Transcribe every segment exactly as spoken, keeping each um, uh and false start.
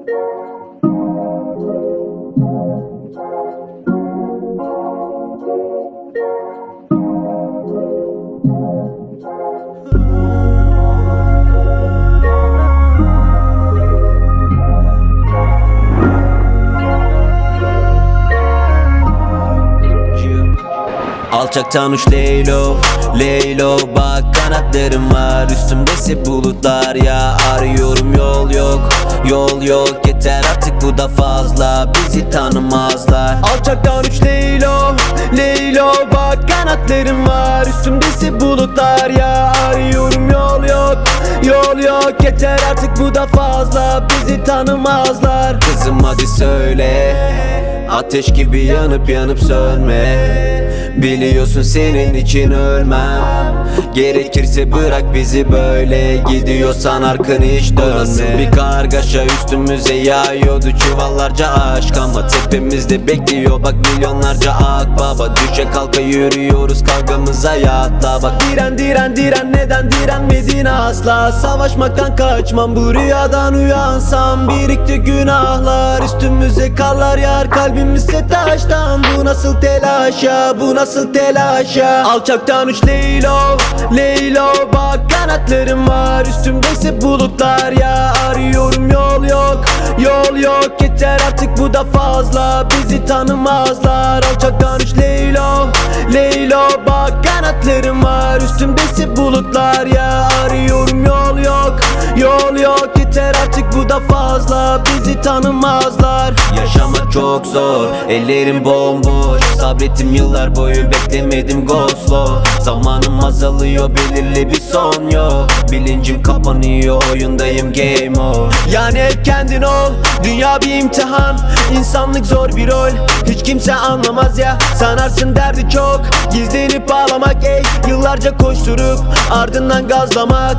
Alçaktan uç Leylo, Leylo bak kanatlarım var, üstümdesi bulutlar ya. Arıyorum yol yok, yol yok, yeter artık bu da fazla, bizi tanımazlar. Alçaktan uç Leylo, Leylo bak kanatlarım var, üstümdesi bulutlar ya. Arıyorum yol yok, yol yok, yeter artık bu da fazla, bizi tanımazlar. Kızım hadi söyle, ateş gibi yanıp yanıp sönme. Biliyorsun senin için ölmem. Gerekirse bırak bizi böyle, gidiyorsan arkanı hiç dönme. Nasıl bir kargaşa üstümüze yağıyordu çuvallarca aşk, ama tepemizde bekliyor bak milyonlarca akbaba. Düşe kalka yürüyoruz kavgamız hayatta bak. Diren diren diren, neden direnmedin asla? Savaşmaktan kaçmam, bu rüyadan uyansam birikti günahlar. Üstümüze karlar yağar, kalbimizse taştan. Bu nasıl telaşa, bu nasıl telaşa? Alçaktan uç Leylo, Leylo bak kanatlarım var, üstümdeyse bulutlar ya. Arıyorum yol yok, yol yok, yeter artık bu da fazla, bizi tanımazlar. Alçaktan uç Leylo, Leylo bak kanatlarım var, üstümdeyse bulutlar ya. Arıyorum yol yok, yol yok, yeter artık bu da fazla, bizi tanımazlar. Yaşamak çok zor, ellerim bomboş, sabrettim yıllar boyu, beklemedim go slow. Zamanım azalıyor, belirli bir son yok, bilincim kapanıyor, oyundayım game on. Yani hep kendin ol, dünya bir imtihan, insanlık zor bir rol, hiç kimse anlamaz ya. Sanarsın derdi çok, gizlenip ağlamak ey, yıllarca koşturup ardından gazlamak.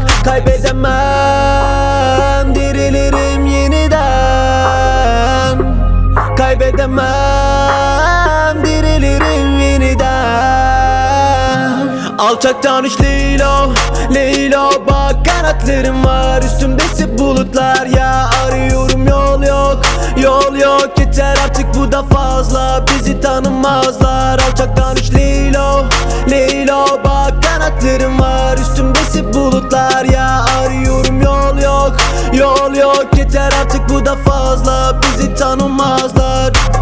Kaybedemem, dirilirim yeniden. Kaybedemem, dirilirim yeniden. Alçaktan uç Leylo, Leylo bak kanatlarım var, üstümdesi bulutlar ya. Arıyorum yol yok, yol yok, yeter artık bu da fazla, bizi tanımazlar. Alçaktan uç Leylo, Leylo bak kanatlarım var, üstümdesi bulutlar ya. Arıyorum yol yok, yol yok, yeter artık bu da fazla, bizi tanımazlar.